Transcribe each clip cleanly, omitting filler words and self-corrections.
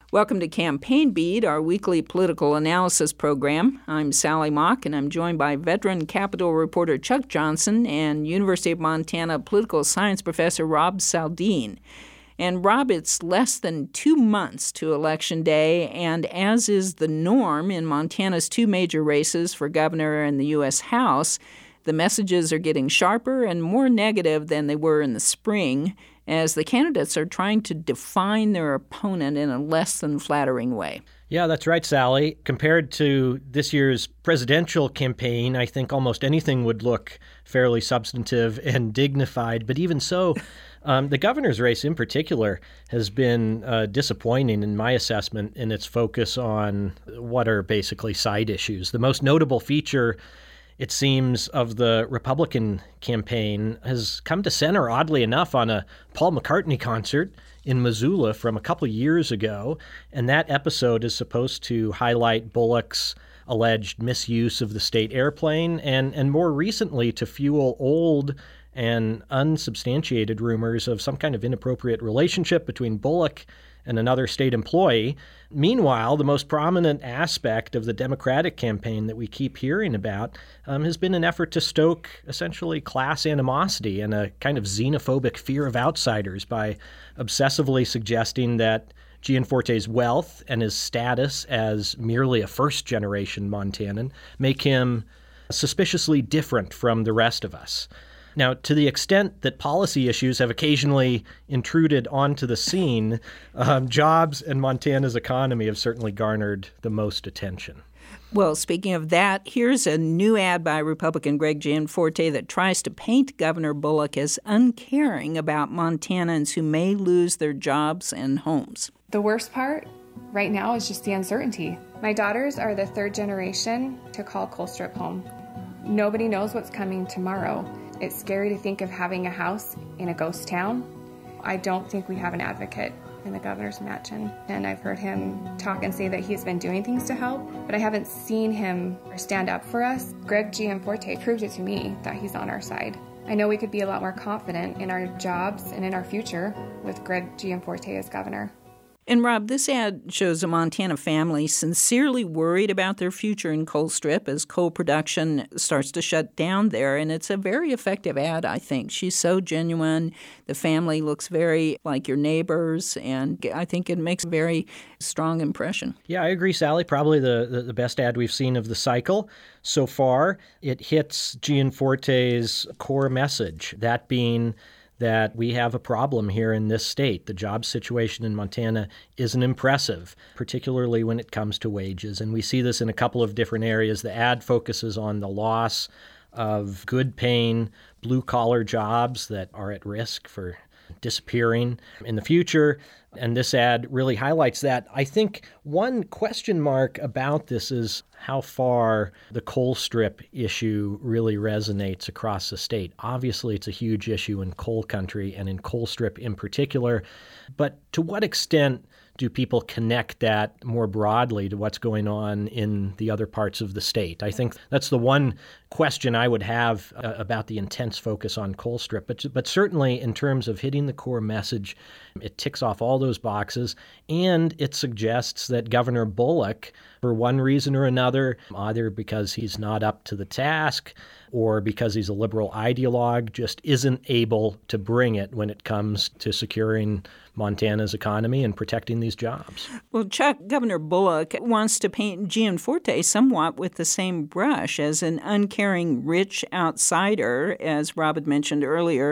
Welcome to Campaign Beat, our weekly political analysis program. I'm Sally Mock, and I'm joined by veteran Capitol reporter Chuck Johnson and University of Montana political science professor Rob Saldin. And Rob, it's less than 2 months to Election Day, and as is the norm in Montana's two major races for governor and the U.S. House, the messages are getting sharper and more negative than they were in the spring, as the candidates are trying to define their opponent in a less than flattering way. Yeah, that's right, Sally. Compared to this year's presidential campaign, I think almost anything would look fairly substantive and dignified. But even so, the governor's race in particular has been disappointing in my assessment in its focus on what are basically side issues. The most notable feature, it seems, of the Republican campaign has come to center, oddly enough, on a Paul McCartney concert in Missoula from a couple years ago. And that episode is supposed to highlight Bullock's alleged misuse of the state airplane and more recently to fuel old and unsubstantiated rumors of some kind of inappropriate relationship between Bullock and another state employee. Meanwhile, the most prominent aspect of the Democratic campaign that we keep hearing about has been an effort to stoke essentially class animosity and a kind of xenophobic fear of outsiders by obsessively suggesting that Gianforte's wealth and his status as merely a first-generation Montanan make him suspiciously different from the rest of us. Now, to the extent that policy issues have occasionally intruded onto the scene, jobs and Montana's economy have certainly garnered the most attention. Well, speaking of that, here's a new ad by Republican Greg Gianforte that tries to paint Governor Bullock as uncaring about Montanans who may lose their jobs and homes. The worst part right now is just the uncertainty. My daughters are the third generation to call Colstrip home. Nobody knows what's coming tomorrow. It's scary to think of having a house in a ghost town. I don't think we have an advocate in the governor's mansion. And I've heard him talk and say that he's been doing things to help, but I haven't seen him stand up for us. Greg Gianforte proved it to me that he's on our side. I know we could be a lot more confident in our jobs and in our future with Greg Gianforte as governor. And Rob, this ad shows a Montana family sincerely worried about their future in Colstrip as coal production starts to shut down there. And it's a very effective ad, I think. She's so genuine. The family looks very like your neighbors, and I think it makes a very strong impression. Yeah, I agree, Sally. Probably the best ad we've seen of the cycle so far. It hits Gianforte's core message, that being that we have a problem here in this state. The job situation in Montana isn't impressive, particularly when it comes to wages. And we see this in a couple of different areas. The ad focuses on the loss of good-paying, blue-collar jobs that are at risk for disappearing in the future. And this ad really highlights that. I think one question mark about this is how far the Colstrip issue really resonates across the state. Obviously, it's a huge issue in coal country and in Colstrip in particular. But to what extent do people connect that more broadly to what's going on in the other parts of the state? I think that's the one question I would have about the intense focus on Colstrip. But certainly in terms of hitting the core message, it ticks off all those boxes, and it suggests that Governor Bullock, for one reason or another, either because he's not up to the task or because he's a liberal ideologue, just isn't able to bring it when it comes to securing Montana's economy and protecting these jobs. Well, Chuck, Governor Bullock wants to paint Gianforte somewhat with the same brush as an uncaring rich outsider, as Rob had mentioned earlier,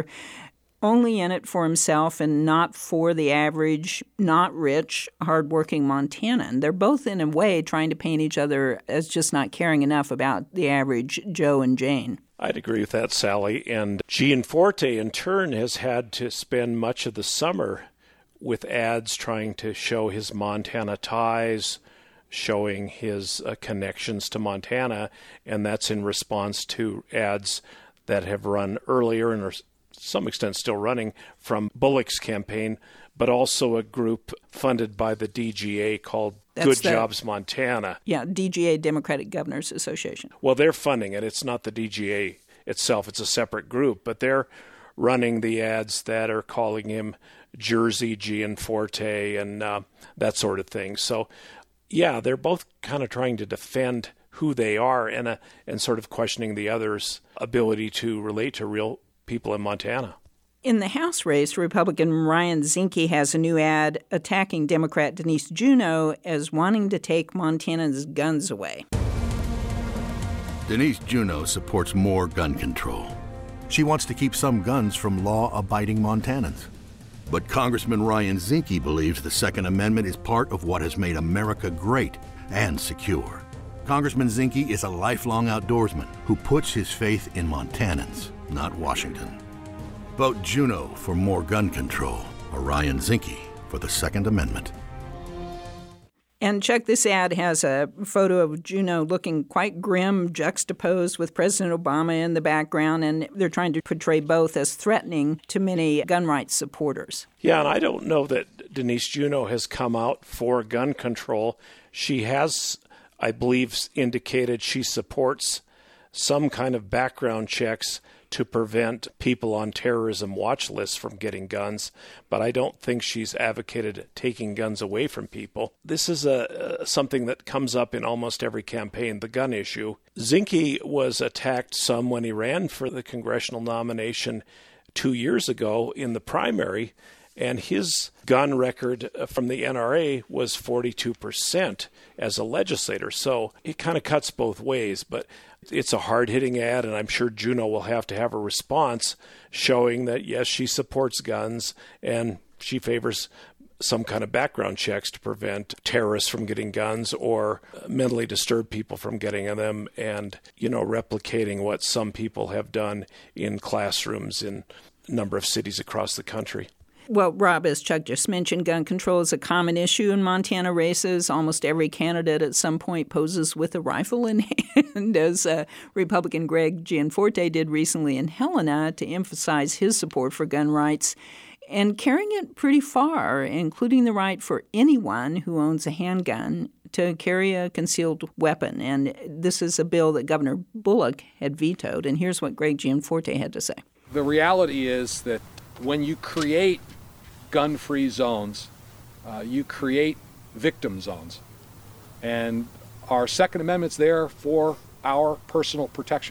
only in it for himself and not for the average, not rich, hardworking Montanan. They're both, in a way, trying to paint each other as just not caring enough about the average Joe and Jane. I'd agree with that, Sally. And Gianforte, in turn, has had to spend much of the summer with ads trying to show his Montana ties, showing his connections to Montana, and that's in response to ads that have run earlier and are to some extent still running from Bullock's campaign, but also a group funded by the DGA called Jobs Montana. Yeah, DGA, Democratic Governors Association. Well, they're funding it. It's not the DGA itself. It's a separate group, but they're running the ads that are calling him Jersey, Gianforte, and that sort of thing. So, yeah, they're both kind of trying to defend who they are and sort of questioning the other's ability to relate to real people in Montana. In the House race, Republican Ryan Zinke has a new ad attacking Democrat Denise Juneau as wanting to take Montana's guns away. Denise Juneau supports more gun control. She wants to keep some guns from law-abiding Montanans. But Congressman Ryan Zinke believes the Second Amendment is part of what has made America great and secure. Congressman Zinke is a lifelong outdoorsman who puts his faith in Montanans, not Washington. Vote Juneau for more gun control, or Ryan Zinke for the Second Amendment. And Chuck, this ad has a photo of Juneau looking quite grim, juxtaposed with President Obama in the background, and they're trying to portray both as threatening to many gun rights supporters. Yeah, and I don't know that Denise Juneau has come out for gun control. She has, I believe, indicated she supports some kind of background checks to prevent people on terrorism watch lists from getting guns, but I don't think she's advocated taking guns away from people. This is something that comes up in almost every campaign, the gun issue. Zinke was attacked some when he ran for the congressional nomination 2 years ago in the primary, and his gun record from the NRA was 42% as a legislator. So it kind of cuts both ways, but it's a hard-hitting ad, and I'm sure Juneau will have to have a response showing that, yes, she supports guns and she favors some kind of background checks to prevent terrorists from getting guns or mentally disturbed people from getting them, and, replicating what some people have done in classrooms in a number of cities across the country. Well, Rob, as Chuck just mentioned, gun control is a common issue in Montana races. Almost every candidate at some point poses with a rifle in hand, as Republican Greg Gianforte did recently in Helena to emphasize his support for gun rights, and carrying it pretty far, including the right for anyone who owns a handgun to carry a concealed weapon. And this is a bill that Governor Bullock had vetoed. And here's what Greg Gianforte had to say. The reality is that when you create gun-free zones, you create victim zones. And our Second Amendment's there for our personal protection.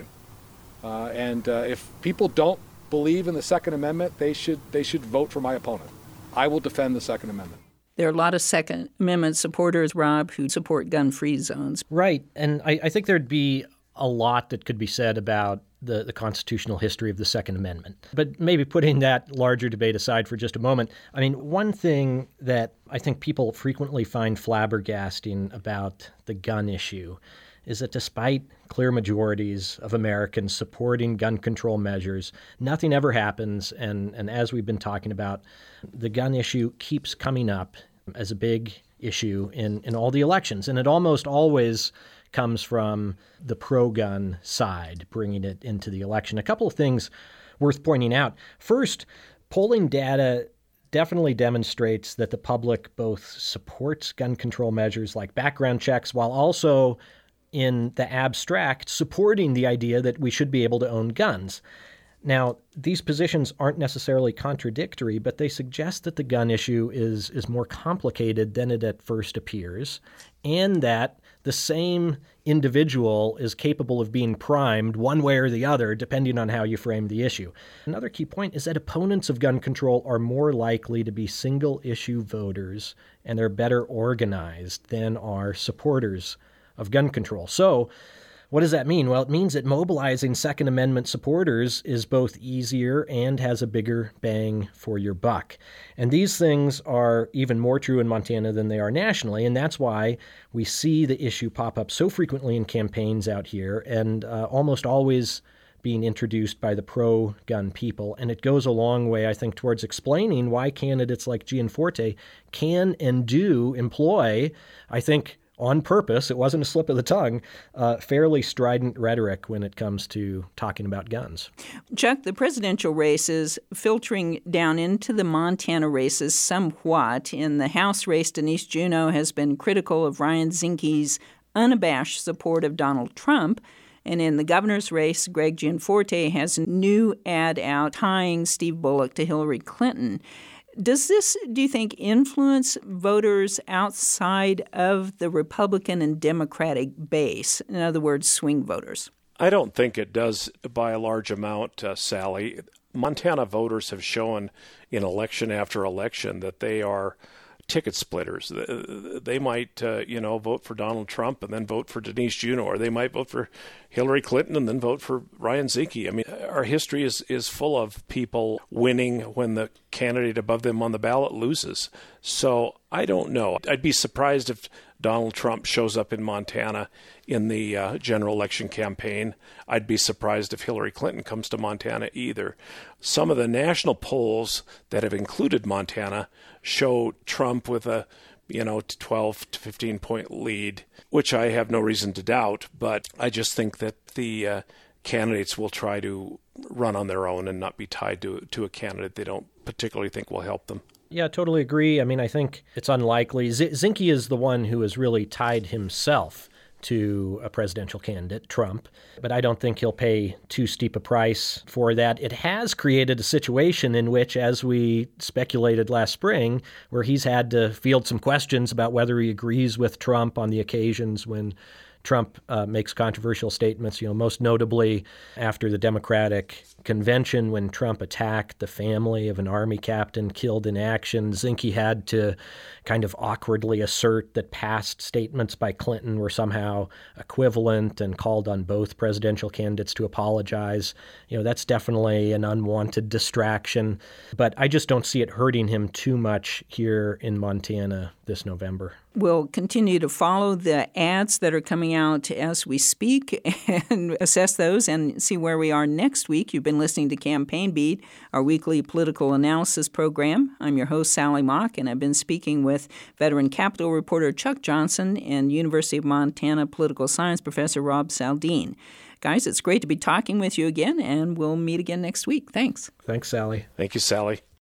And if people don't believe in the Second Amendment, they should vote for my opponent. I will defend the Second Amendment. There are a lot of Second Amendment supporters, Rob, who support gun-free zones. Right. And I think there'd be a lot that could be said about the constitutional history of the Second Amendment. But maybe putting that larger debate aside for just a moment, I mean, one thing that I think people frequently find flabbergasting about the gun issue is that despite clear majorities of Americans supporting gun control measures, nothing ever happens. And as we've been talking about, the gun issue keeps coming up as a big issue in all the elections. And it almost always comes from the pro-gun side, bringing it into the election. A couple of things worth pointing out. First, polling data definitely demonstrates that the public both supports gun control measures like background checks while also, in the abstract, supporting the idea that we should be able to own guns. Now, these positions aren't necessarily contradictory, but they suggest that the gun issue is more complicated than it at first appears, and that the same individual is capable of being primed one way or the other, depending on how you frame the issue. Another key point is that opponents of gun control are more likely to be single-issue voters, and they're better organized than are supporters of gun control. So, what does that mean? Well, it means that mobilizing Second Amendment supporters is both easier and has a bigger bang for your buck. And these things are even more true in Montana than they are nationally, and that's why we see the issue pop up so frequently in campaigns out here and almost always being introduced by the pro-gun people. And it goes a long way, I think, towards explaining why candidates like Gianforte can and do employ, I think, on purpose, it wasn't a slip of the tongue, fairly strident rhetoric when it comes to talking about guns. Chuck, the presidential race is filtering down into the Montana races somewhat. In the House race, Denise Juneau has been critical of Ryan Zinke's unabashed support of Donald Trump. And in the governor's race, Greg Gianforte has a new ad out tying Steve Bullock to Hillary Clinton. Does this, do you think, influence voters outside of the Republican and Democratic base? In other words, swing voters? I don't think it does by a large amount, Sally. Montana voters have shown in election after election that they are ticket splitters. They might, vote for Donald Trump and then vote for Denise Juneau, or they might vote for Hillary Clinton and then vote for Ryan Zinke. I mean, our history is full of people winning when the candidate above them on the ballot loses. So I don't know. I'd be surprised if Donald Trump shows up in Montana in the general election campaign. I'd be surprised if Hillary Clinton comes to Montana either. Some of the national polls that have included Montana show Trump with a 12 to 15 point lead, which I have no reason to doubt, but I just think that the candidates will try to run on their own and not be tied to a candidate they don't particularly think will help them. Yeah, totally agree. I mean, I think it's unlikely. Zinke is the one who has really tied himself to a presidential candidate, Trump, but I don't think he'll pay too steep a price for that. It has created a situation in which, as we speculated last spring, where he's had to field some questions about whether he agrees with Trump on the occasions when Trump makes controversial statements, most notably after the Democratic convention when Trump attacked the family of an Army captain killed in action. Zinke had to kind of awkwardly assert that past statements by Clinton were somehow equivalent and called on both presidential candidates to apologize. That's definitely an unwanted distraction, but I just don't see it hurting him too much here in Montana this November. We'll continue to follow the ads that are coming out as we speak and assess those and see where we are next week. You've been listening to Campaign Beat, our weekly political analysis program. I'm your host, Sally Mock, and I've been speaking with veteran Capitol reporter Chuck Johnson and University of Montana political science professor Rob Saldin. Guys, it's great to be talking with you again, and we'll meet again next week. Thanks. Thanks, Sally. Thank you, Sally.